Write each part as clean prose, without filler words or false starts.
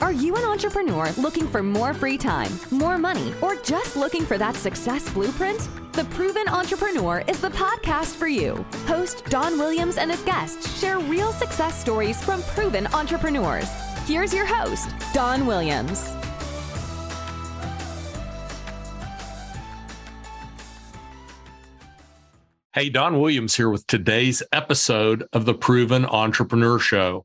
Are you an entrepreneur looking for more free time, more money, or just looking for that success blueprint? The Proven Entrepreneur is the podcast for you. Host Don Williams and his guests share real success stories from proven entrepreneurs. Here's your host, Don Williams. Hey, Don Williams here with today's episode of the Proven Entrepreneur Show.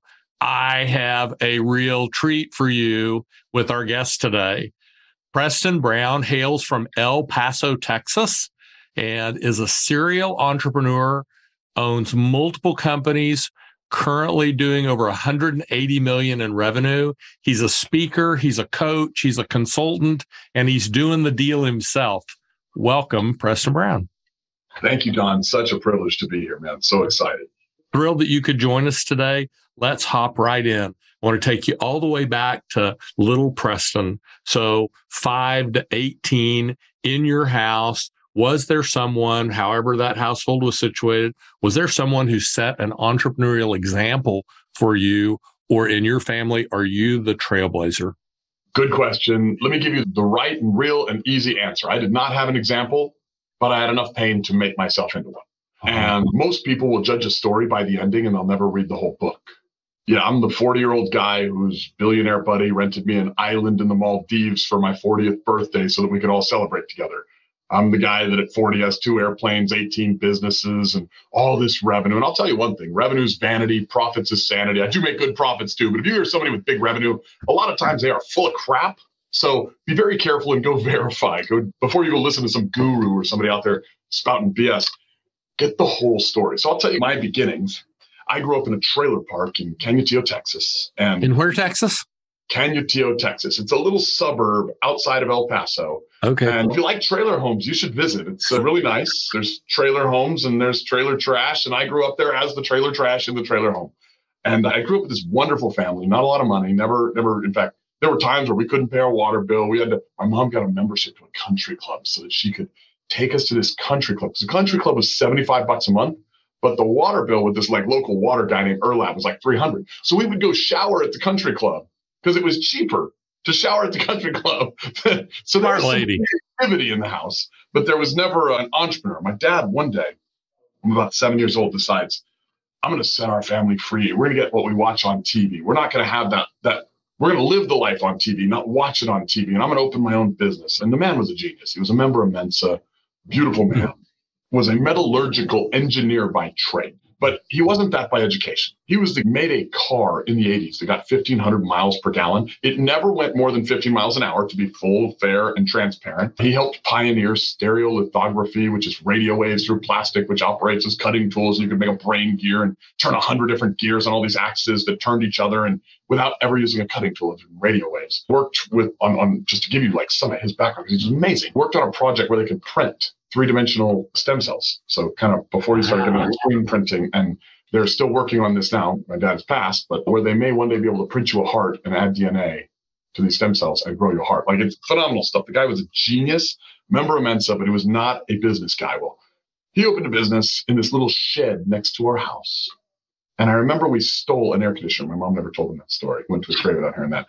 I have a real treat for you with our guest today. Preston Brown hails from El Paso, Texas, and is a serial entrepreneur, owns multiple companies, currently doing over $180 million in revenue. He's a speaker, he's a coach, he's a consultant, and he's doing the deal himself. Welcome, Preston Brown. Thank you, Don. Such a privilege to be here, man. So excited. Thrilled that you could join us today. Let's hop right in. I want to take you all the way back to little Preston. So 5 to 18 in your house. Was there someone, however that household was situated, was there someone who set an entrepreneurial example for you, or in your family, are you the trailblazer? Good question. Let me give you the right and real and easy answer. I did not have an example, but I had enough pain to make myself into one. And most people will judge a story by the ending and they'll never read the whole book. Yeah, I'm the 40-year-old guy whose billionaire buddy rented me an island in the Maldives for my 40th birthday so that we could all celebrate together. I'm the guy that at 40 has 2 airplanes, 18 businesses, and all this revenue. And I'll tell you one thing, revenue is vanity, profits is sanity. I do make good profits too, but if you hear somebody with big revenue, a lot of times they are full of crap. So be very careful and go verify. Before you go listen to some guru or somebody out there spouting BS, get the whole story. So I'll tell you my beginnings. I grew up in a trailer park in Canutillo, Texas. And in where, Texas? Canutillo, Texas. It's a little suburb outside of El Paso. Okay. And if you like trailer homes, you should visit. It's really nice. There's trailer homes and there's trailer trash. And I grew up there as the trailer trash in the trailer home. And I grew up with this wonderful family, not a lot of money, never, in fact, there were times where we couldn't pay our water bill. My mom got a membership to a country club so that she could take us to this country club. Because the country club was $75 a month, but the water bill with this local water guy named Erlab was $300. So we would go shower at the country club because it was cheaper to shower at the country club. So there was some activity in the house, but there was never an entrepreneur. My dad, one day, I'm about 7 years old, decides, I'm going to set our family free. We're going to get what we watch on TV. We're not going to have that. We're going to live the life on TV, not watch it on TV. And I'm going to open my own business. And the man was a genius. He was a member of Mensa, beautiful man, was a metallurgical engineer by trade. But he wasn't that by education. He made a car in the 80s that got 1,500 miles per gallon. It never went more than 15 miles an hour, to be full, fair, and transparent. He helped pioneer stereolithography, which is radio waves through plastic, which operates as cutting tools. You could make a brain gear and turn 100 different gears on all these axes that turned each other, and without ever using a cutting tool, radio waves. Worked with, on just to give you some of his background, because he's amazing. Worked on a project where they could print 3-dimensional stem cells. So kind of before you started getting into screen printing, and they're still working on this now. My dad's passed, but where they may one day be able to print you a heart and add DNA to these stem cells and grow your heart. It's phenomenal stuff. The guy was a genius, member of Mensa, but he was not a business guy. Well, he opened a business in this little shed next to our house. And I remember we stole an air conditioner. My mom never told him that story. Went to a trade without hearing that.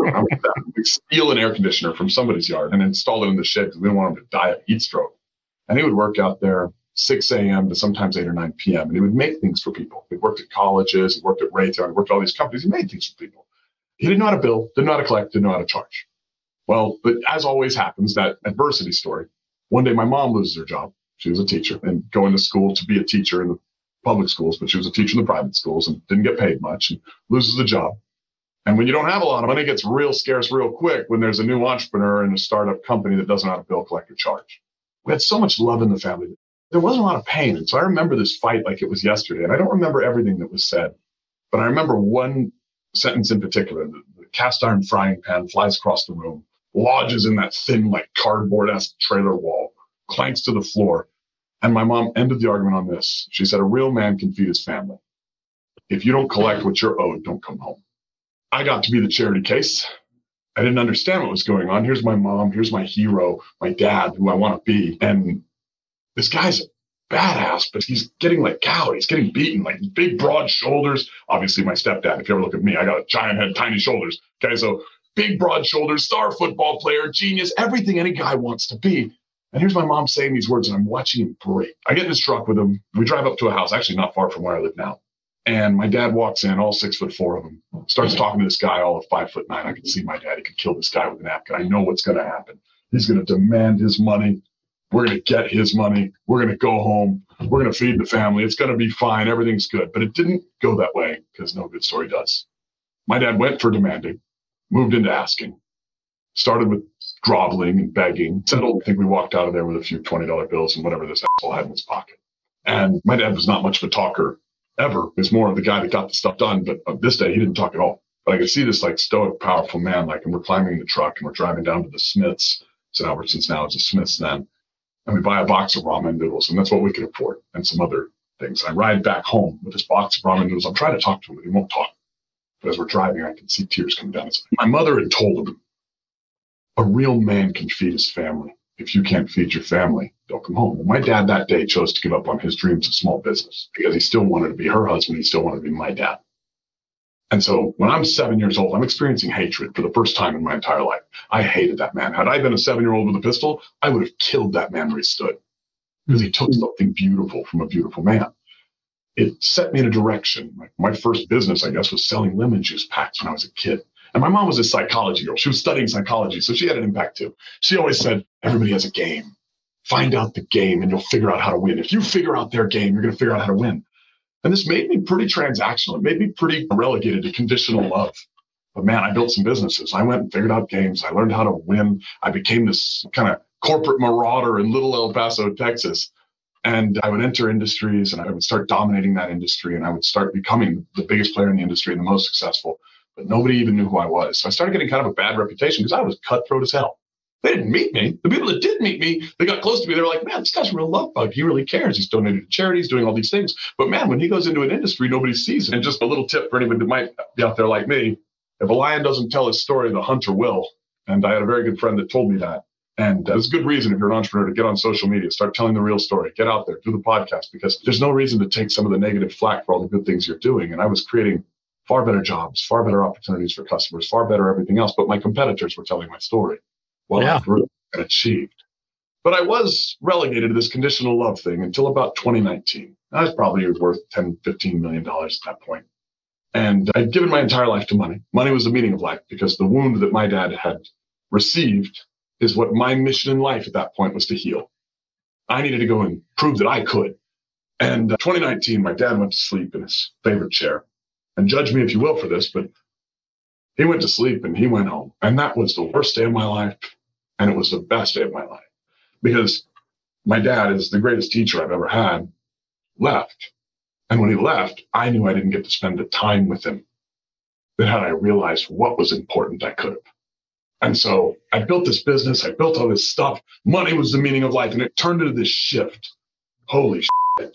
We steal an air conditioner from somebody's yard and install it in the shed because we didn't want him to die of heat stroke. And he would work out there 6 a.m. to sometimes 8 or 9 p.m. And he would make things for people. He worked at colleges, he worked at Raytheon, he worked at all these companies. He made things for people. He didn't know how to bill, didn't know how to collect, didn't know how to charge. Well, but as always happens, that adversity story. One day my mom loses her job. She was a teacher and going to school to be a teacher in the public schools, but she was a teacher in the private schools and didn't get paid much and loses the job. And when you don't have a lot of money, it gets real scarce real quick when there's a new entrepreneur in a startup company that doesn't know how to bill, collect, or charge. We had so much love in the family. There wasn't a lot of pain. And so I remember this fight like it was yesterday. And I don't remember everything that was said, but I remember one sentence in particular. The cast iron frying pan flies across the room, lodges in that thin, cardboard-esque trailer wall, clanks to the floor. And my mom ended the argument on this. She said, a real man can feed his family. If you don't collect what you're owed, don't come home. I got to be the charity case. I didn't understand what was going on. Here's my mom. Here's my hero, my dad, who I want to be. And this guy's a badass, but he's getting cowed. He's getting beaten, big, broad shoulders. Obviously, my stepdad, if you ever look at me, I got a giant head, tiny shoulders. Okay, so big, broad shoulders, star football player, genius, everything any guy wants to be. And here's my mom saying these words, and I'm watching him break. I get in his truck with him. We drive up to a house, actually not far from where I live now. And my dad walks in, all 6'4" of them, starts talking to this guy, all of 5'9". I can see my dad. He could kill this guy with a napkin. I know what's going to happen. He's going to demand his money. We're going to get his money. We're going to go home. We're going to feed the family. It's going to be fine. Everything's good. But it didn't go that way, because no good story does. My dad went for demanding, moved into asking, started with groveling and begging, settled. I think we walked out of there with a few $20 bills and whatever this asshole had in his pocket. And my dad was not much of a talker ever. He was more of the guy that got the stuff done. But on this day, he didn't talk at all. But I could see this like stoic, powerful man, like, and we're climbing the truck and we're driving down to the Smiths. It's Albertsons now, it's the Smiths then. And we buy a box of ramen noodles, and that's what we could afford, and some other things. I ride back home with this box of ramen noodles. I'm trying to talk to him, but he won't talk. But as we're driving, I can see tears coming down his eyes. My mother had told him, a real man can feed his family. If you can't feed your family, don't come home. Well, my dad that day chose to give up on his dreams of small business because he still wanted to be her husband. He still wanted to be my dad. And so when I'm 7 years old, I'm experiencing hatred for the first time in my entire life. I hated that man. Had I been a 7-year-old with a pistol, I would have killed that man where he stood, because he took something beautiful from a beautiful man. It set me in a direction. My first business, I guess, was selling lemon juice packs when I was a kid. And my mom was a psychology girl. She was studying psychology, so she had an impact too. She always said, everybody has a game. Find out the game and you'll figure out how to win. If you figure out their game, you're going to figure out how to win. And this made me pretty transactional. It made me pretty relegated to conditional love. But man, I built some businesses. I went and figured out games. I learned how to win. I became this kind of corporate marauder in little El Paso, Texas. And I would enter industries and I would start dominating that industry. And I would start becoming the biggest player in the industry and the most successful. But nobody even knew who I was. So I started getting kind of a bad reputation because I was cutthroat as hell. They didn't meet me. The people that did meet me, they got close to me. They were like, man, this guy's a real love bug. He really cares. He's donated to charities, doing all these things. But man, when he goes into an industry, nobody sees it. And just a little tip for anybody that might be out there like me, if a lion doesn't tell his story, the hunter will. And I had a very good friend that told me that. And there's good reason if you're an entrepreneur to get on social media, start telling the real story, get out there, do the podcast, because there's no reason to take some of the negative flack for all the good things you're doing. And I was creating far better jobs, far better opportunities for customers, far better everything else. But my competitors were telling my story while I grew and achieved. But I was relegated to this conditional love thing until about 2019. I was probably worth $10, $15 million at that point. And I'd given my entire life to money. Money was the meaning of life because the wound that my dad had received is what my mission in life at that point was to heal. I needed to go and prove that I could. And 2019, my dad went to sleep in his favorite chair. And judge me if you will for this, but he went to sleep and he went home. And that was the worst day of my life. And it was the best day of my life because my dad is the greatest teacher I've ever had, left. And when he left, I knew I didn't get to spend the time with him that had I realized what was important, I could have. And so I built this business. I built all this stuff. Money was the meaning of life. And it turned into this shift. Holy shit.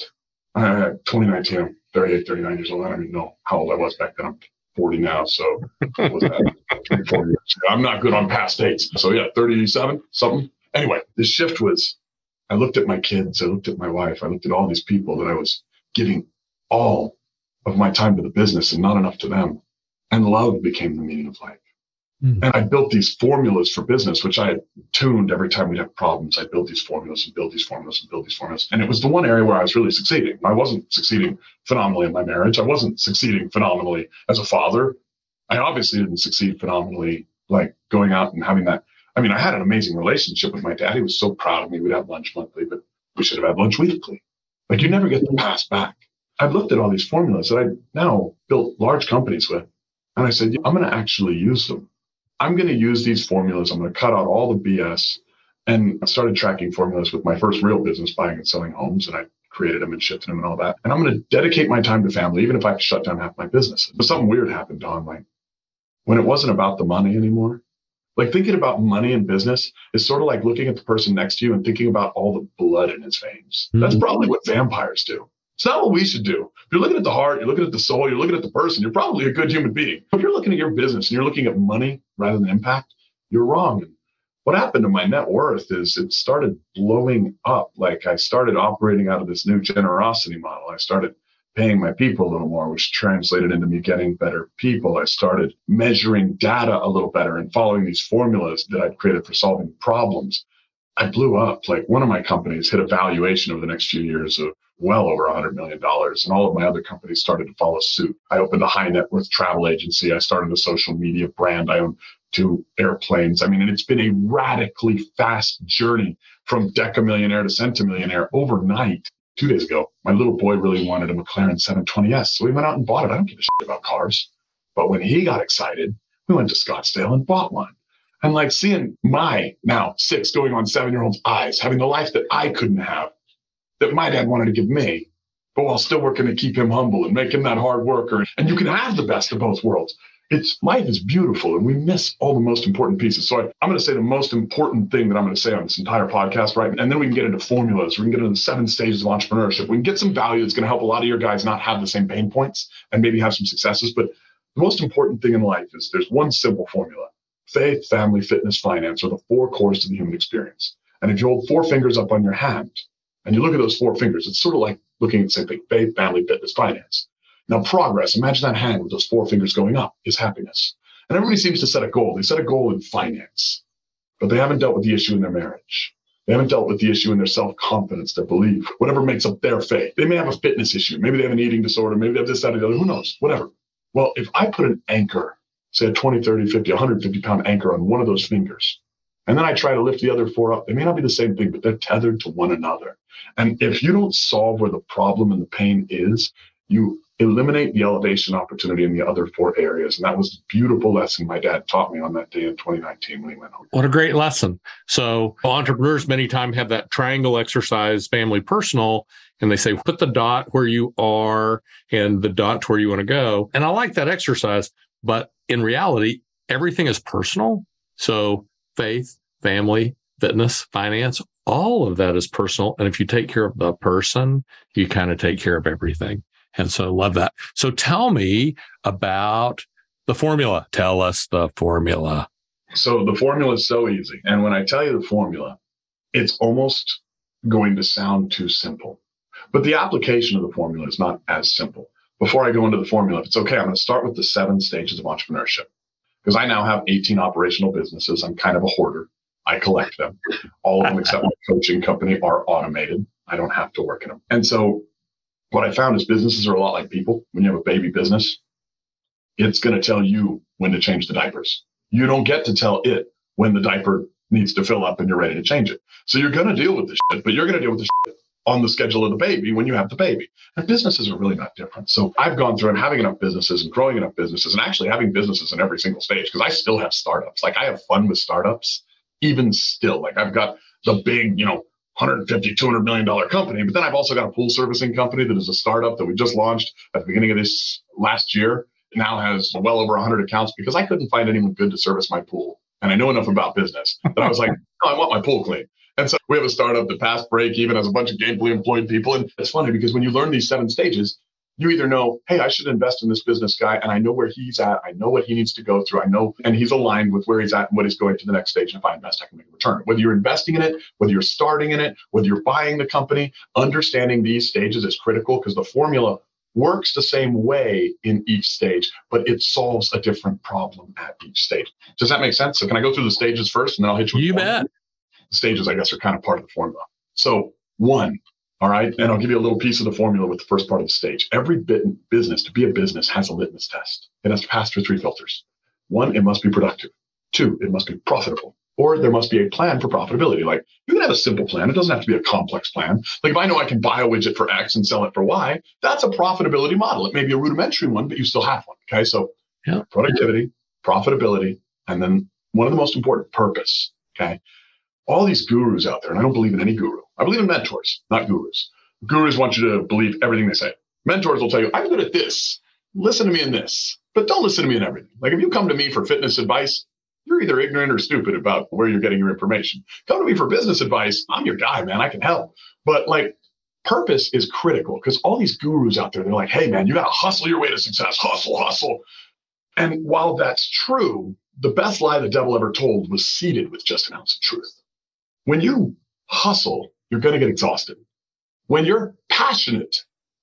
2019, I'm 38, 39 years old. I don't even know how old I was back then. I'm 40 now. So what was that? 3, 4 years. I'm not good on past dates. So yeah, 37, something. Anyway, this shift was, I looked at my kids. I looked at my wife. I looked at all these people that I was giving all of my time to the business and not enough to them. And love became the meaning of life. And I built these formulas for business, which I had tuned every time we'd have problems. I built these formulas and build these formulas and build these formulas. And it was the one area where I was really succeeding. I wasn't succeeding phenomenally in my marriage. I wasn't succeeding phenomenally as a father. I obviously didn't succeed phenomenally, like going out and having that. I mean, I had an amazing relationship with my dad. He was so proud of me. We'd have lunch monthly, but we should have had lunch weekly. Like you never get the past back. I've looked at all these formulas that I now built large companies with. And I said, I'm going to actually use them. I'm going to use these formulas. I'm going to cut out all the BS. And I started tracking formulas with my first real business, buying and selling homes. And I created them and shipped them and all that. And I'm going to dedicate my time to family, even if I have to shut down half my business. But something weird happened, Don. Like when it wasn't about the money anymore, like thinking about money in business is sort of like looking at the person next to you and thinking about all the blood in his veins. Mm-hmm. That's probably what vampires do. It's not what we should do. If you're looking at the heart, you're looking at the soul, you're looking at the person, you're probably a good human being. If you're looking at your business and you're looking at money rather than impact, you're wrong. And what happened to my net worth is it started blowing up. Like I started operating out of this new generosity model. I started paying my people a little more, which translated into me getting better people. I started measuring data a little better and following these formulas that I'd created for solving problems. I blew up. Like, one of my companies hit a valuation over the next few years of well over $100 million. And all of my other companies started to follow suit. I opened a high net worth travel agency. I started a social media brand. I own 2 airplanes. I mean, and it's been a radically fast journey from decamillionaire to centimillionaire overnight. 2 days ago, my little boy really wanted a McLaren 720S. So we went out and bought it. I don't give a shit about cars. But when he got excited, we went to Scottsdale and bought one. And like, seeing my now 6 going on 7-year-old's eyes, having the life that I couldn't have, that my dad wanted to give me, but while still working to keep him humble and make him that hard worker. And you can have the best of both worlds. Life is beautiful, and we miss all the most important pieces. So I'm going to say the most important thing that I'm going to say on this entire podcast, right? And then we can get into formulas. We can get into the 7 stages of entrepreneurship. We can get some value that's going to help a lot of your guys not have the same pain points and maybe have some successes. But the most important thing in life is there's one simple formula. Faith, family, fitness, finance are the 4 cores to the human experience. And if you hold 4 fingers up on your hand and you look at those 4 fingers, it's sort of like looking at the same thing: faith, family, fitness, finance. Now, progress, imagine that hand with those 4 fingers going up, is happiness. And everybody seems to set a goal. They set a goal in finance, but they haven't dealt with the issue in their marriage. They haven't dealt with the issue in their self-confidence, their belief, whatever makes up their faith. They may have a fitness issue. Maybe they have an eating disorder. Maybe they have this, that, or the other. Who knows? Whatever. Well, if I put an anchor, say a 20, 30, 50, 150-pound anchor on one of those fingers, and then I try to lift the other 4 up, they may not be the same thing, but they're tethered to one another. And if you don't solve where the problem and the pain is, you eliminate the elevation opportunity in the other 4 areas. And that was a beautiful lesson my dad taught me on that day in 2019 when he went home. What a great lesson. So entrepreneurs many times have that triangle exercise, family, personal, and they say, put the dot where you are and the dot to where you want to go. And I like that exercise, but in reality, everything is personal. So faith, family, fitness, finance, all of that is personal. And if you take care of the person, you kind of take care of everything. And so I love that. So tell me about the formula. Tell us the formula. So the formula is so easy. And when I tell you the formula, it's almost going to sound too simple. But the application of the formula is not as simple. Before I go into the formula, if it's okay, I'm going to start with the 7 stages of entrepreneurship. Because I now have 18 operational businesses. I'm kind of a hoarder. I collect them. All of them except my coaching company are automated. I don't have to work in them. And so what I found is businesses are a lot like people. When you have a baby business, it's going to tell you when to change the diapers. You don't get to tell it when the diaper needs to fill up and you're ready to change it. So you're going to deal with the shit, but you're going to deal with the shit on the schedule of the baby when you have the baby. And businesses are really not different. So I've gone through and having enough businesses and growing enough businesses and actually having businesses in every single stage, because I still have startups. Like, I have fun with startups, even still. Like, I've got the big, $150, $200 million company, but then I've also got a pool servicing company that is a startup that we just launched at the beginning of this last year. It now has well over 100 accounts because I couldn't find anyone good to service my pool. And I know enough about business that I was like, oh, I want my pool clean. And so we have a startup that passed break even, has a bunch of gainfully employed people. And it's funny because when you learn these 7 stages, you either know, hey, I should invest in this business guy, and I know where he's at. I know what he needs to go through. I know, and he's aligned with where he's at and what he's going to the next stage. And if I invest, I can make a return. Whether you're investing in it, whether you're starting in it, whether you're buying the company, understanding these stages is critical, because the formula works the same way in each stage, but it solves a different problem at each stage. Does that make sense? So can I go through the stages first, and then I'll hit you with You the formula? bet. The stages, I guess, are kind of part of the formula. So 1, all right, and I'll give you a little piece of the formula with the first part of the stage. Every business, to be a business, has a litmus test. It has to pass through 3 filters. 1, it must be productive. 2, it must be profitable. Or there must be a plan for profitability. Like, you can have a simple plan. It doesn't have to be a complex plan. Like, if I know I can buy a widget for X and sell it for Y, that's a profitability model. It may be a rudimentary one, but you still have one. Okay, so productivity, profitability, and then one of the most important, purpose. Okay. All these gurus out there, and I don't believe in any guru. I believe in mentors, not gurus. Gurus want you to believe everything they say. Mentors will tell you, I'm good at this. Listen to me in this, but don't listen to me in everything. Like, if you come to me for fitness advice, you're either ignorant or stupid about where you're getting your information. Come to me for business advice, I'm your guy, man. I can help. But like, purpose is critical, because all these gurus out there, they're like, hey, man, you got to hustle your way to success. Hustle, hustle. And while that's true, the best lie the devil ever told was seeded with just an ounce of truth. When you hustle, you're going to get exhausted. When you're passionate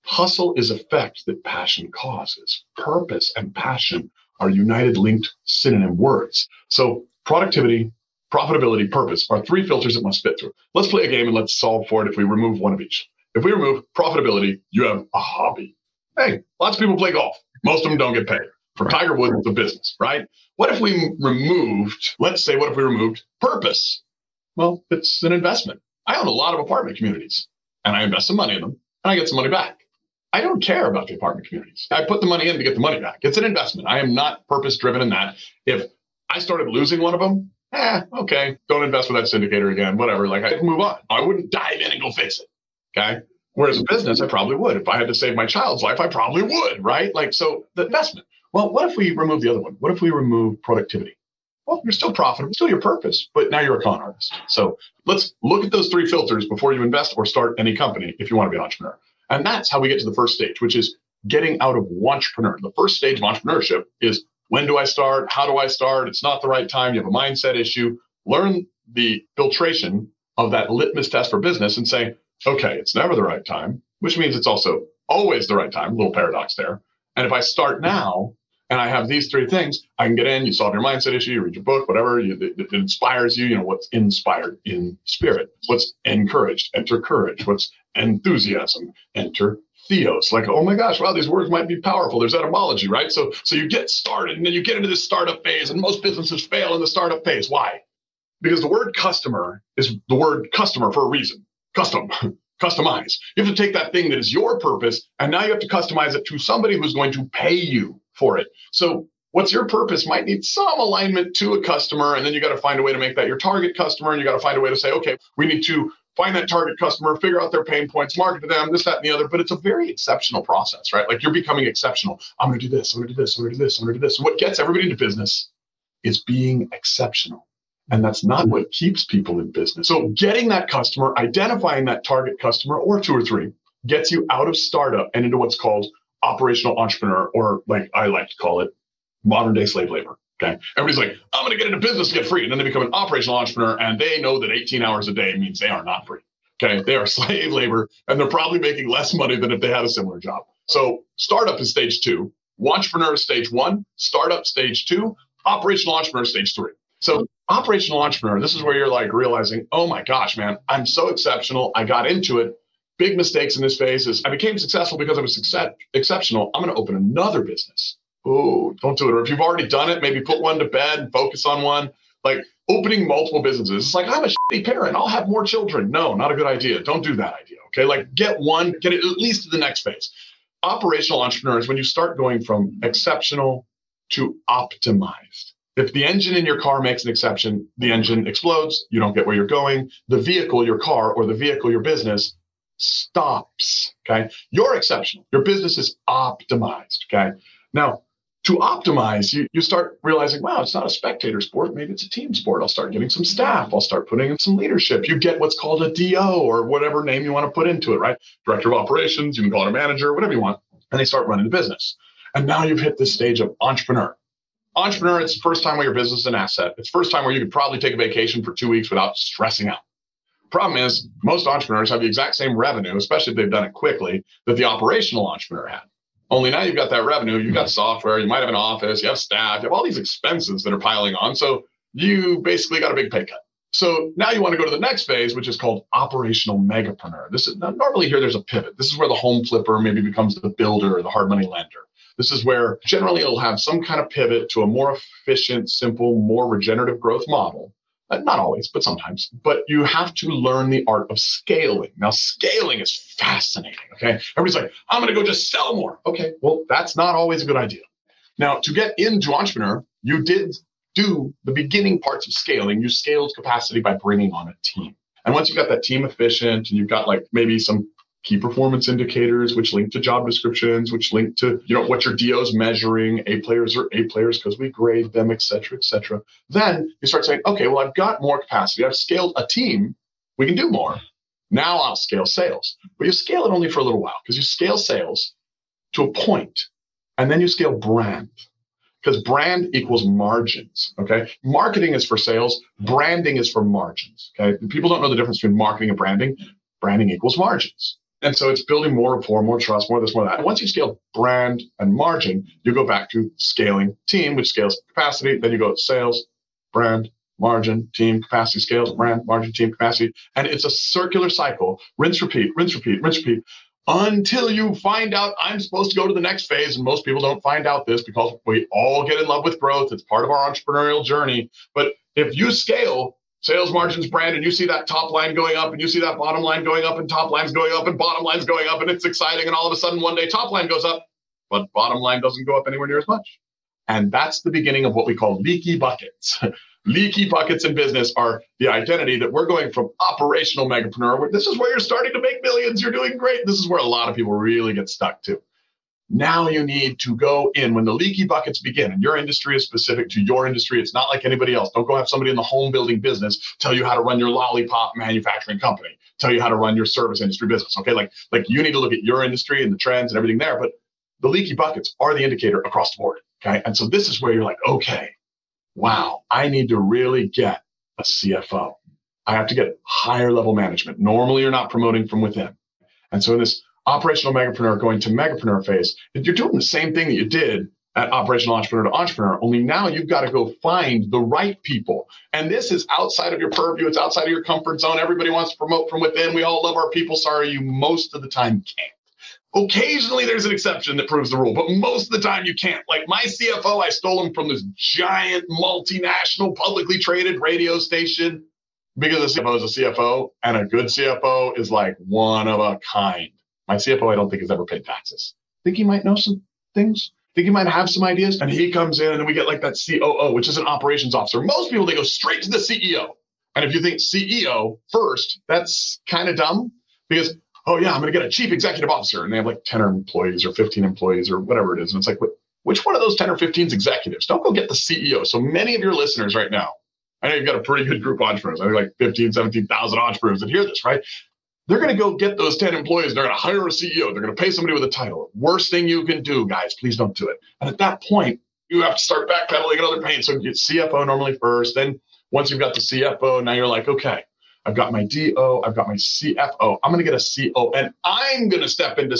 Hustle is effect that passion causes. Purpose and passion are united, linked synonym words. So productivity, profitability, purpose are three filters that must fit through. Let's play a game and let's solve for it if we remove one of each. If we remove profitability, you have a hobby. Hey, lots of people play golf. Most of them don't get paid. For Tiger Woods, it's a business, right? What if we removed, let's say, what if we removed purpose? Well, it's an investment. I own a lot of apartment communities and I invest some money in them and I get some money back. I don't care about the apartment communities. I put the money in to get the money back. It's an investment. I am not purpose driven in that. If I started losing one of them, okay, don't invest with that syndicator again, whatever. Like, I move on. I wouldn't dive in and go fix it. Okay. Whereas a business, I probably would. If I had to save my child's life, I probably would, right? Like, so the investment. Well, what if we remove the other one? What if we remove productivity? Well, you're still profitable, still your purpose, but now you're a con artist. So let's look at those three filters before you invest or start any company if you want to be an entrepreneur. And that's how we get to the first stage, which is getting out of wantrepreneur. The first stage of entrepreneurship is, when do I start? How do I start? It's not the right time. You have a mindset issue. Learn the filtration of that litmus test for business and say, okay, it's never the right time, which means it's also always the right time. A little paradox there. And if I start now and I have these three things, I can get in, you solve your mindset issue, you read your book, whatever, it inspires you, what's inspired in spirit, what's encouraged, enter courage, what's enthusiasm, enter theos. Like, oh my gosh, wow, these words might be powerful. There's etymology, right? So you get started and then you get into this startup phase, and most businesses fail in the startup phase. Why? Because the word customer is the word customer for a reason. Custom, customize. You have to take that thing that is your purpose, and now you have to customize it to somebody who's going to pay you for it. So what's your purpose might need some alignment to a customer, and then you got to find a way to make that your target customer, and you got to find a way to say, okay, we need to find that target customer, figure out their pain points, market to them, this, that, and the other. But it's a very exceptional process, right? Like, you're becoming exceptional. I'm going to do this, I'm going to do this, I'm going to do this, I'm going to do this. And what gets everybody into business is being exceptional. And that's not what keeps people in business. So getting that customer, identifying that target customer, or two or three, gets you out of startup and into what's called operational entrepreneur, or like I like to call it, modern day slave labor. Okay. Everybody's like, I'm going to get into business to get free. And then they become an operational entrepreneur, and they know that 18 hours a day means they are not free. Okay. They are slave labor, and they're probably making less money than if they had a similar job. So startup is stage 2, entrepreneur is stage 1, startup stage 2, operational entrepreneur stage 3. So operational entrepreneur, this is where you're like realizing, oh my gosh, man, I'm so exceptional. I got into it. Big mistakes in this phase is I became successful because I was exceptional. I'm going to open another business. Oh, don't do it. Or if you've already done it, maybe put one to bed and focus on one. Like, opening multiple businesses. It's like, I'm a shitty parent. I'll have more children. No, not a good idea. Don't do that idea. Okay. Like, get it at least to the next phase. Operational entrepreneurs, when you start going from exceptional to optimized. If the engine in your car makes an exception, the engine explodes. You don't get where you're going. The vehicle, your car, or the vehicle, your business, stops. Okay. You're exceptional. Your business is optimized. Okay. Now, to optimize, you start realizing, wow, it's not a spectator sport. Maybe it's a team sport. I'll start getting some staff. I'll start putting in some leadership. You get what's called a DO, or whatever name you want to put into it, right? Director of operations, you can call it a manager, whatever you want. And they start running the business. And now you've hit this stage of entrepreneur. Entrepreneur, it's the first time where your business is an asset. It's the first time where you could probably take a vacation for 2 weeks without stressing out. Problem is, most entrepreneurs have the exact same revenue, especially if they've done it quickly, that the operational entrepreneur had. Only now you've got that revenue, you've got software, you might have an office, you have staff, you have all these expenses that are piling on. So you basically got a big pay cut. So now you want to go to the next phase, which is called operational megapreneur. This is normally here, there's a pivot. This is where the home flipper maybe becomes the builder or the hard money lender. This is where generally it'll have some kind of pivot to a more efficient, simple, more regenerative growth model. Not always, but sometimes. But you have to learn the art of scaling. Now, scaling is fascinating, okay? Everybody's like, I'm going to go just sell more. Okay, well, that's not always a good idea. Now, to get into entrepreneur, you did do the beginning parts of scaling. You scaled capacity by bringing on a team. And once you've got that team efficient, and you've got like maybe some key performance indicators, which link to job descriptions, which link to, what your DO's measuring, A players are A players because we grade them, et cetera, et cetera. Then you start saying, okay, well, I've got more capacity. I've scaled a team. We can do more. Now I'll scale sales. But you scale it only for a little while, because you scale sales to a point, and then you scale brand, because brand equals margins, okay? Marketing is for sales. Branding is for margins, okay? People don't know the difference between marketing and branding. Branding equals margins. And so it's building more rapport, more trust, more this, more that. And once you scale brand and margin, you go back to scaling team, which scales capacity. Then you go sales, brand, margin, team, capacity, scales, brand, margin, team, capacity. And it's a circular cycle. Rinse, repeat, rinse, repeat, rinse, repeat, until you find out I'm supposed to go to the next phase. And most people don't find out this because we all get in love with growth. It's part of our entrepreneurial journey. But if you scale sales, margins, brand, and you see that top line going up and you see that bottom line going up and top line's going up and bottom line's going up and it's exciting. And all of a sudden one day top line goes up, but bottom line doesn't go up anywhere near as much. And that's the beginning of what we call leaky buckets. Leaky buckets in business are the identity that we're going from operational megapreneur. This is where you're starting to make millions. You're doing great. This is where a lot of people really get stuck to. Now you need to go in when the leaky buckets begin, and your industry is specific to your industry. It's not like anybody else. Don't go have somebody in the home building business tell you how to run your lollipop manufacturing company, tell you how to run your service industry business. Okay, like you need to look at your industry and the trends and everything there. But the leaky buckets are the indicator across the board. Okay, and so this is where you're like, okay, wow, I need to really get a CFO. I have to get higher level management. Normally, you're not promoting from within, and so in this operational megapreneur going to megapreneur phase, you're doing the same thing that you did at operational entrepreneur to entrepreneur, only now you've got to go find the right people. And this is outside of your purview. It's outside of your comfort zone. Everybody wants to promote from within. We all love our people. Sorry, you most of the time can't. Occasionally there's an exception that proves the rule, but most of the time you can't. Like my CFO, I stole him from this giant multinational publicly traded radio station because a CFO is a CFO and a good CFO is like one of a kind. My CFO, I don't think has ever paid taxes. Think he might know some things. Think he might have some ideas. And he comes in and we get like that COO, which is an operations officer. Most people, they go straight to the CEO. And if you think CEO first, that's kind of dumb because, oh yeah, I'm going to get a chief executive officer. And they have like 10 employees or 15 employees or whatever it is. And it's like, which one of those 10 or 15 executives? Don't go get the CEO. So many of your listeners right now, I know you've got a pretty good group of entrepreneurs. I think like 15, 17,000 entrepreneurs that hear this, right? They're going to go get those 10 employees. They're going to hire a CEO. They're going to pay somebody with a title. Worst thing you can do, guys, please don't do it. And at that point, you have to start backpedaling another pain. So you get CFO normally first. Then once you've got the CFO, now you're like, okay, I've got my DO. I've got my CFO. I'm going to get a CO and I'm going to step into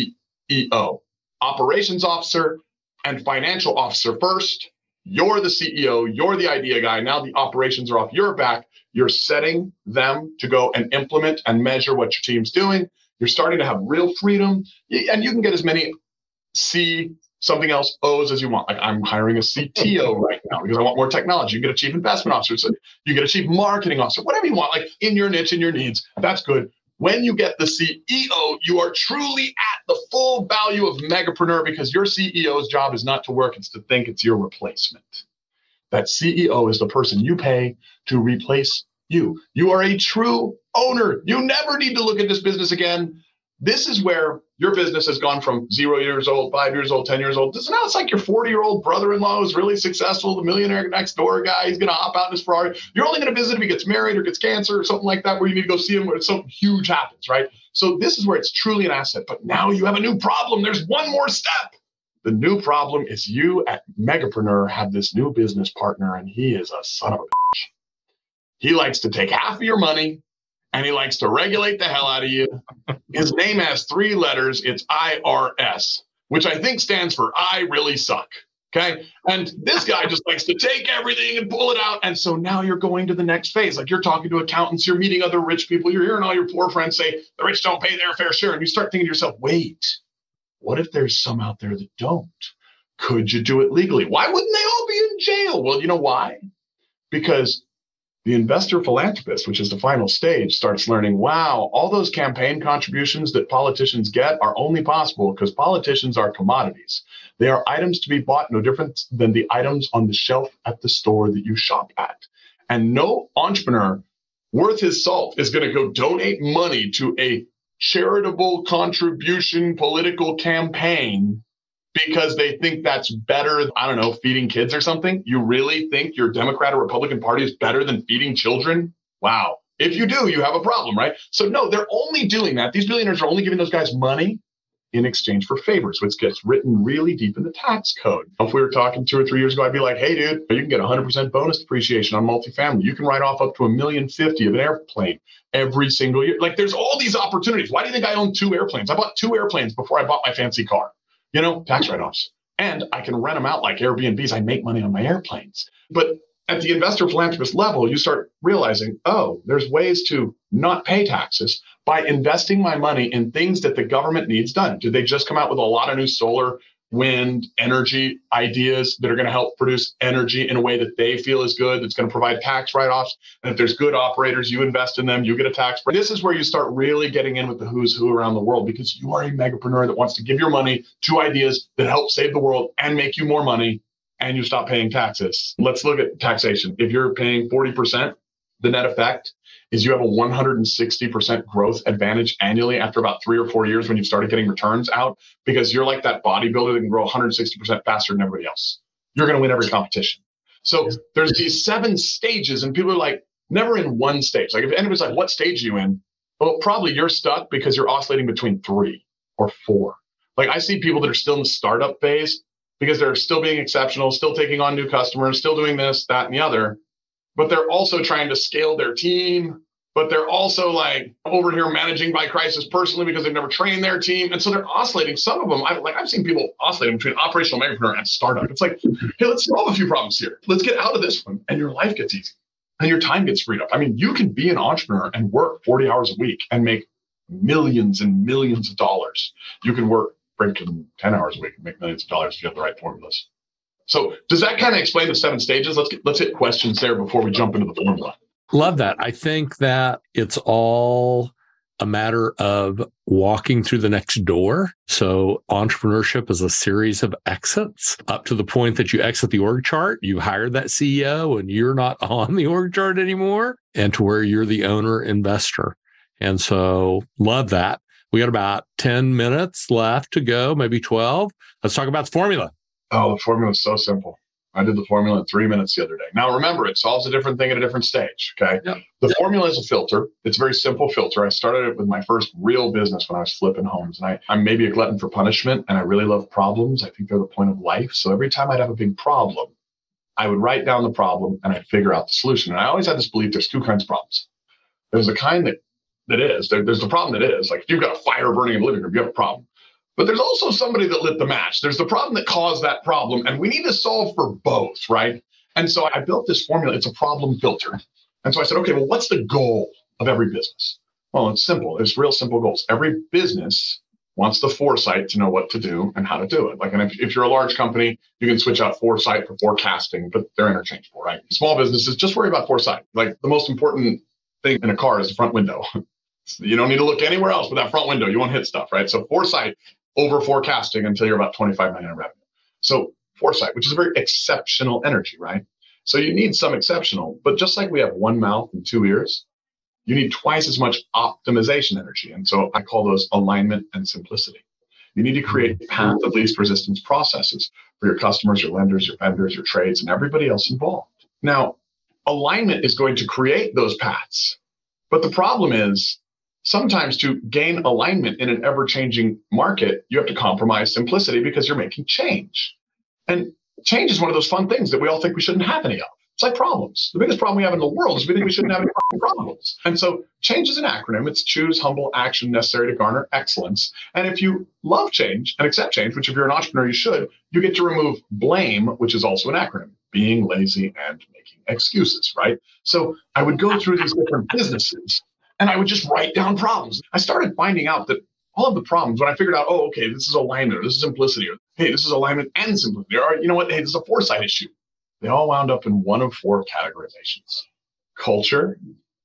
CEO, operations officer and financial officer first. You're the CEO. You're the idea guy. Now the operations are off your back. You're setting them to go and implement and measure what your team's doing. You're starting to have real freedom. And you can get as many C something else O's as you want. Like I'm hiring a CTO right now because I want more technology. You get a chief investment officer. So you get a chief marketing officer, whatever you want, like in your niche, in your needs. That's good. When you get the CEO, you are truly at the full value of megapreneur because your CEO's job is not to work. It's to think it's your replacement. That CEO is the person you pay to replace you. You are a true owner. You never need to look at this business again. This is where your business has gone from 0 years old, 5 years old, 10 years old. Now it's like your 40-year-old brother-in-law who's really successful, the millionaire next door guy. He's going to hop out in his Ferrari. You're only going to visit if he gets married or gets cancer or something like that, where you need to go see him where something huge happens, right? So this is where it's truly an asset. But now you have a new problem. There's one more step. The new problem is you at Megapreneur have this new business partner, and he is a son of a bitch. He likes to take half of your money, and he likes to regulate the hell out of you. His name has 3 letters. It's IRS, which I think stands for I really suck. Okay. And this guy just likes to take everything and pull it out. And so now you're going to the next phase. Like you're talking to accountants, you're meeting other rich people, you're hearing all your poor friends say the rich don't pay their fair share. And you start thinking to yourself, wait, what if there's some out there that don't? Could you do it legally? Why wouldn't they all be in jail? Well, you know why? Because the investor philanthropist, which is the final stage, starts learning, wow, all those campaign contributions that politicians get are only possible because politicians are commodities. They are items to be bought, no different than the items on the shelf at the store that you shop at. And no entrepreneur worth his salt is going to go donate money to a charitable contribution political campaign because they think that's better, I don't know, feeding kids or something. You really think your Democrat or Republican Party is better than feeding children? Wow. If you do, you have a problem, right? So no, they're only doing that. These billionaires are only giving those guys money in exchange for favors, which gets written really deep in the tax code. If we were talking 2 or 3 years ago, I'd be like, hey, dude, you can get 100% bonus depreciation on multifamily. You can write off up to $1.05 million of an airplane every single year. Like, there's all these opportunities. Why do you think I own 2 airplanes? I bought 2 airplanes before I bought my fancy car. Tax write-offs. And I can rent them out like Airbnbs. I make money on my airplanes. But at the investor philanthropist level, you start realizing, oh, there's ways to not pay taxes by investing my money in things that the government needs done. Did they just come out with a lot of new solar, wind, energy ideas that are going to help produce energy in a way that they feel is good, that's going to provide tax write-offs? And if there's good operators, you invest in them, you get a tax break. This is where you start really getting in with the who's who around the world, because you are a megapreneur that wants to give your money to ideas that help save the world and make you more money, and you stop paying taxes. Let's look at taxation. If you're paying 40%, the net effect is you have a 160% growth advantage annually after about 3 or 4 years when you've started getting returns out, because you're like that bodybuilder that can grow 160% faster than everybody else. You're going to win every competition. So there's these 7 stages, and people are like, never in one stage. Like, if anybody's like, what stage are you in? Well, probably you're stuck because you're oscillating between 3 or 4. Like, I see people that are still in the startup phase because they're still being exceptional, still taking on new customers, still doing this, that, and the other. But they're also trying to scale their team. But they're also like over here managing by crisis personally because they've never trained their team. And so they're oscillating. Some of them, I've seen people oscillating between operational megapreneur and startup. It's like, hey, let's solve a few problems here. Let's get out of this one. And your life gets easy. And your time gets freed up. I mean, you can be an entrepreneur and work 40 hours a week and make millions and millions of dollars. You can work 10 hours a week and make millions of dollars if you have the right formulas. So does that kind of explain the 7 stages? Let's hit questions there before we jump into the formula. Love that. I think that it's all a matter of walking through the next door. So entrepreneurship is a series of exits up to the point that you exit the org chart, you hire that CEO and you're not on the org chart anymore, and to where you're the owner investor. And so love that. We got about 10 minutes left to go, maybe 12. Let's talk about the formula. Oh, the formula is so simple. I did the formula in 3 minutes the other day. Now, remember, it solves a different thing at a different stage, okay? Yep. The formula is a filter. It's a very simple filter. I started it with my first real business when I was flipping homes. And I'm maybe a glutton for punishment, and I really love problems. I think they're the point of life. So every time I'd have a big problem, I would write down the problem and I'd figure out the solution. And I always had this belief there's 2 kinds of problems. There's the kind there's the problem that is. Like, if you've got a fire burning in the living room, you have a problem. But there's also somebody that lit the match. There's the problem that caused that problem, and we need to solve for both, right? And so I built this formula. It's a problem filter. And so I said, okay, well, what's the goal of every business? Well, it's simple. There's real simple goals. Every business wants the foresight to know what to do and how to do it. Like, and if you're a large company, you can switch out foresight for forecasting, but they're interchangeable, right? Small businesses, just worry about foresight. Like, the most important thing in a car is the front window. You don't need to look anywhere else but that front window. You won't hit stuff, right? So foresight over forecasting until you're about 25 million in revenue. So foresight, which is a very exceptional energy, right? So you need some exceptional, but just like we have 1 mouth and 2 ears, you need twice as much optimization energy. And so I call those alignment and simplicity. You need to create path of least resistance processes for your customers, your lenders, your vendors, your trades, and everybody else involved. Now, alignment is going to create those paths. But the problem is, sometimes to gain alignment in an ever-changing market, you have to compromise simplicity because you're making change. And change is one of those fun things that we all think we shouldn't have any of. It's like problems. The biggest problem we have in the world is we think we shouldn't have any problems. And so change is an acronym. It's choose humble action necessary to garner excellence. And if you love change and accept change, which if you're an entrepreneur, you should, you get to remove blame, which is also an acronym, being lazy and making excuses, right? So I would go through these different businesses and I would just write down problems. I started finding out that all of the problems, when I figured out, oh, okay, this is alignment, or this is simplicity, or hey, this is alignment and simplicity, or you know what, hey, this is a foresight issue. They all wound up in one of 4 categorizations: culture,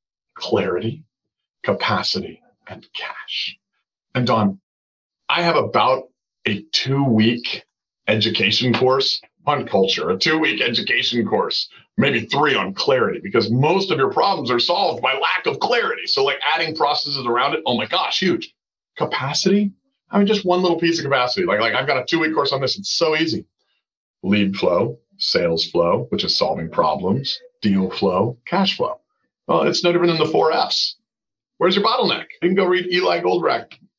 clarity, capacity, and cash. And Don, I have about a 2-week education course on culture, a 2-week education course, maybe 3 on clarity, because most of your problems are solved by lack of clarity. So like adding processes around it, oh my gosh, huge. Capacity, I mean, just one little piece of capacity. Like I've got a 2-week course on this. It's so easy. Lead flow, sales flow, which is solving problems, deal flow, cash flow. Well, it's no different than the 4 Fs. Where's your bottleneck? You can go read Eli Goldratt,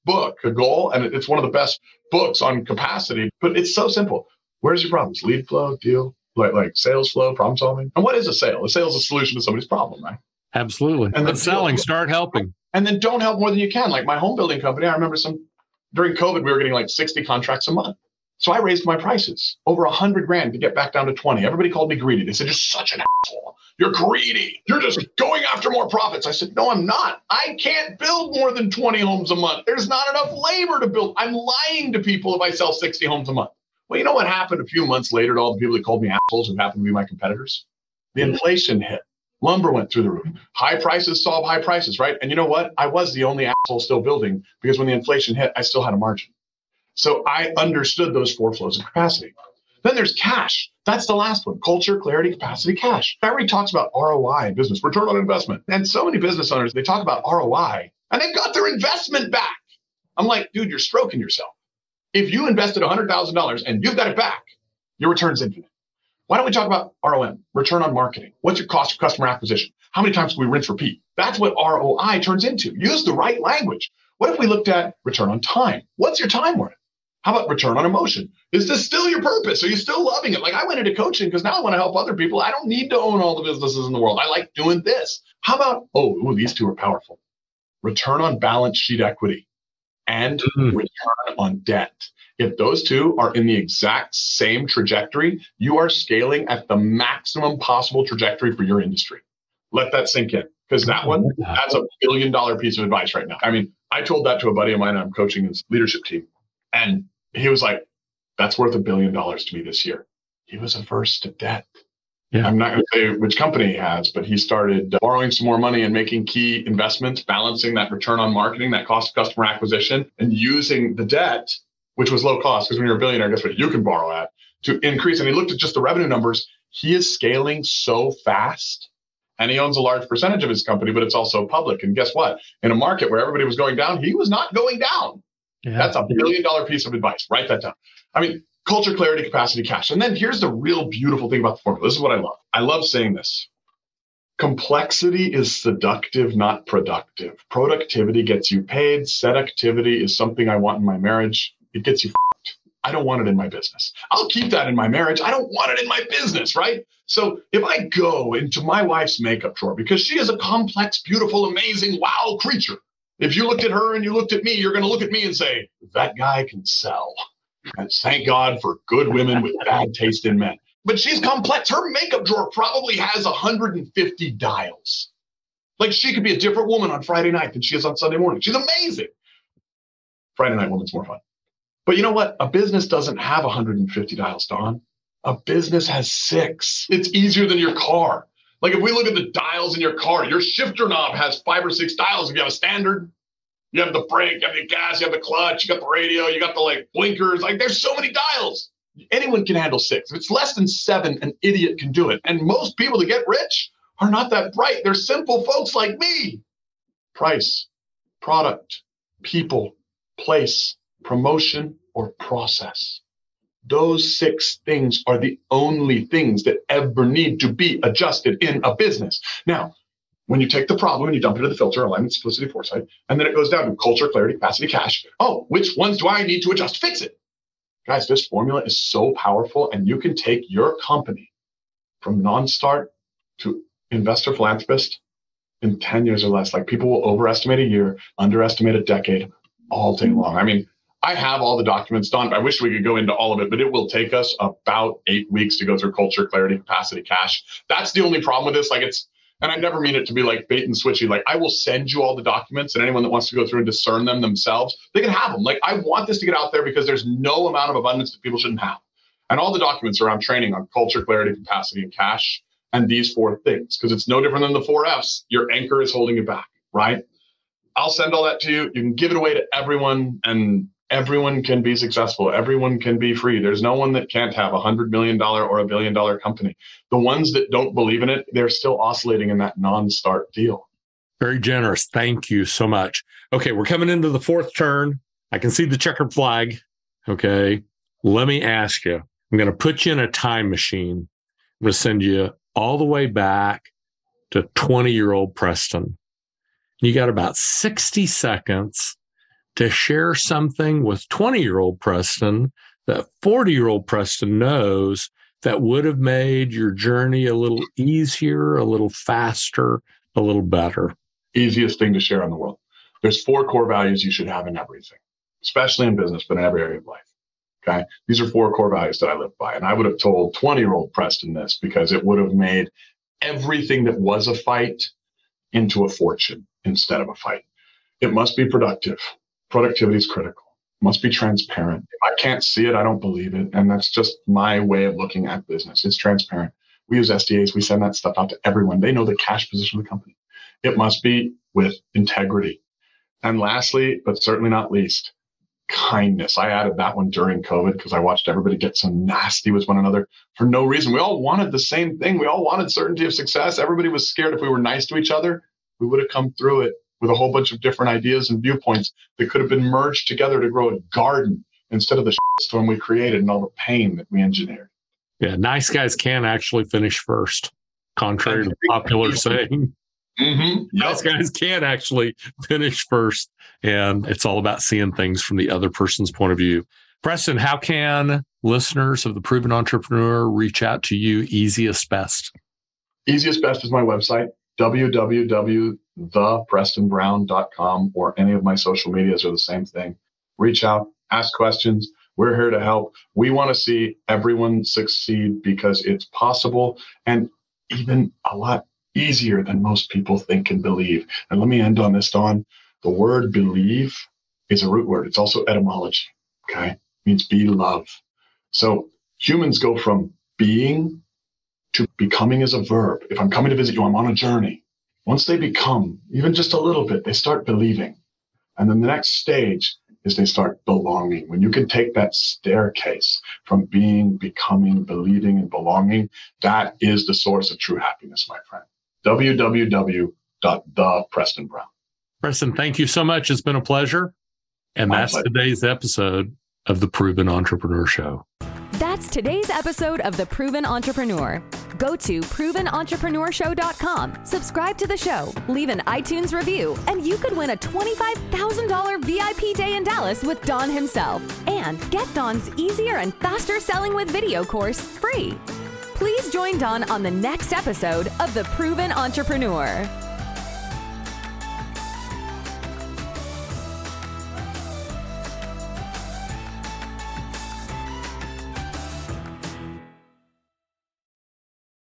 book, a goal, and it's one of the best books on capacity, but it's so simple. Where's your problems? Lead flow, deal, like sales flow, problem solving. And what is a sale? A sale is a solution to somebody's problem, right? Absolutely. And then selling, start helping. And then don't help more than you can. Like my home building company, I remember during COVID, we were getting like 60 contracts a month. So I raised my prices over $100,000 to get back down to 20. Everybody called me greedy. They said, you're such an asshole. You're greedy. You're just going after more profits. I said, no, I'm not. I can't build more than 20 homes a month. There's not enough labor to build. I'm lying to people if I sell 60 homes a month. Well, you know what happened a few months later to all the people that called me assholes who happened to be my competitors? The inflation hit. Lumber went through the roof. High prices solve high prices, right? And you know what? I was the only asshole still building because when the inflation hit, I still had a margin. So I understood those 4 flows of capacity. Then there's cash. That's the last one. Culture, clarity, capacity, cash. Everybody talks about ROI in business, return on investment. And so many business owners, they talk about ROI and they've got their investment back. I'm like, dude, you're stroking yourself. If you invested $100,000 and you've got it back, your return's infinite. Why don't we talk about ROM, return on marketing? What's your cost of customer acquisition? How many times can we rinse, repeat? That's what ROI turns into. Use the right language. What if we looked at return on time? What's your time worth? How about return on emotion? Is this still your purpose? Are you still loving it? Like I went into coaching because now I want to help other people. I don't need to own all the businesses in the world. I like doing this. How about, these two are powerful. Return on balance sheet equity and return on debt. If those two are in the exact same trajectory, you are scaling at the maximum possible trajectory for your industry. Let that sink in because that's a $1 billion piece of advice right now. I mean, I told that to a buddy of mine I'm coaching his leadership team. And he was like, that's worth $1 billion to me this year. He was averse to debt. Yeah. I'm not going to say which company he has, but he started borrowing some more money and making key investments, balancing that return on marketing, that cost of customer acquisition, and using the debt, which was low cost, because when you're a billionaire, guess what you can borrow at, to increase. And he looked at just the revenue numbers. He is scaling so fast, and he owns a large percentage of his company, but it's also public. And guess what? In a market where everybody was going down, he was not going down. Yeah. That's $1 billion piece of advice. Write that down. I mean, culture, clarity, capacity, cash. And then here's the real beautiful thing about the formula. This is what I love. I love saying this. Complexity is seductive, not productive. Productivity gets you paid. Seductivity is something I want in my marriage. It gets you f***ed. I don't want it in my business. I'll keep that in my marriage. I don't want it in my business, right? So if I go into my wife's makeup drawer, because she is a complex, beautiful, amazing, wow creature. If you looked at her and you looked at me, you're going to look at me and say, that guy can sell. And thank God for good women with bad taste in men. But she's complex. Her makeup drawer probably has 150 dials. Like she could be a different woman on Friday night than she is on Sunday morning. She's amazing. Friday night woman's more fun. But you know what? A business doesn't have 150 dials, Don. A business has 6. It's easier than your car. Like if we look at the dials in your car, your shifter knob has 5 or 6 dials. If you have a standard, you have the brake, you have the gas, you have the clutch, you got the radio, you got the blinkers. Like there's so many dials. Anyone can handle 6. If it's less than 7, an idiot can do it. And most people that get rich are not that bright. They're simple folks like me. Price, product, people, place, promotion, or process. Those 6 things are the only things that ever need to be adjusted in a business. Now, when you take the problem and you dump it into the filter, alignment, simplicity, foresight, and then it goes down to culture, clarity, capacity, cash. Which ones do I need to adjust? Fix it. Guys, this formula is so powerful, and you can take your company from non-start to investor philanthropist in 10 years or less. Like people will overestimate a year, underestimate a decade all day long. I mean, I have all the documents done. I wish we could go into all of it, but it will take us about 8 weeks to go through culture, clarity, capacity, cash. That's the only problem with this. And I never mean it to be like bait and switchy. Like I will send you all the documents, and anyone that wants to go through and discern them themselves, they can have them. Like I want this to get out there because there's no amount of abundance that people shouldn't have. And all the documents are around training on culture, clarity, capacity, and cash, and these 4 things, because it's no different than the 4 Fs. Your anchor is holding you back, right? I'll send all that to you. You can give it away to everyone, and everyone can be successful. Everyone can be free. There's no one that can't have $100 million or $1 billion company. The ones that don't believe in it, they're still oscillating in that non-start deal. Very generous. Thank you so much. Okay, we're coming into the 4th turn. I can see the checkered flag. Okay, let me ask you. I'm going to put you in a time machine. I'm going to send you all the way back to 20-year-old Preston. You got about 60 seconds to share something with 20-year-old Preston that 40-year-old Preston knows that would have made your journey a little easier, a little faster, a little better? Easiest thing to share in the world. There's 4 core values you should have in everything, especially in business, but in every area of life. Okay. These are 4 core values that I live by. And I would have told 20-year-old Preston this because it would have made everything that was a fight into a fortune instead of a fight. It must be productive. Productivity is critical. It must be transparent. If I can't see it, I don't believe it. And that's just my way of looking at business. It's transparent. We use SDAs. We send that stuff out to everyone. They know the cash position of the company. It must be with integrity. And lastly, but certainly not least, kindness. I added that one during COVID because I watched everybody get so nasty with one another for no reason. We all wanted the same thing. We all wanted certainty of success. Everybody was scared if we were nice to each other, we would have come through it with a whole bunch of different ideas and viewpoints that could have been merged together to grow a garden instead of the storm we created and all the pain that we engineered. Yeah, nice guys can actually finish first, contrary to the popular saying. Mm-hmm. Nice guys can actually finish first, and it's all about seeing things from the other person's point of view. Preston, how can listeners of The Proven Entrepreneur reach out to you easiest best? Easiest best is my website, www.theprestonbrown.com, or any of my social medias are the same thing. Reach out, ask questions. We're here to help. We want to see everyone succeed because it's possible and even a lot easier than most people think and believe. And let me end on this, Don. The word believe is a root word. It's also etymology, okay? It means be love. So humans go from being to becoming as a verb. If I'm coming to visit you, I'm on a journey. Once they become, even just a little bit, they start believing. And then the next stage is they start belonging. When you can take that staircase from being, becoming, believing, and belonging, that is the source of true happiness, my friend. www.theprestonbrown. Preston, thank you so much. It's been a pleasure. And that's today's episode of The Proven Entrepreneur Show. That's today's episode of The Proven Entrepreneur. Go to ProvenEntrepreneurshow.com, subscribe to the show, leave an iTunes review, and you could win a $25,000 VIP day in Dallas with Don himself. And get Don's easier and faster selling with video course free. Please join Don on the next episode of The Proven Entrepreneur.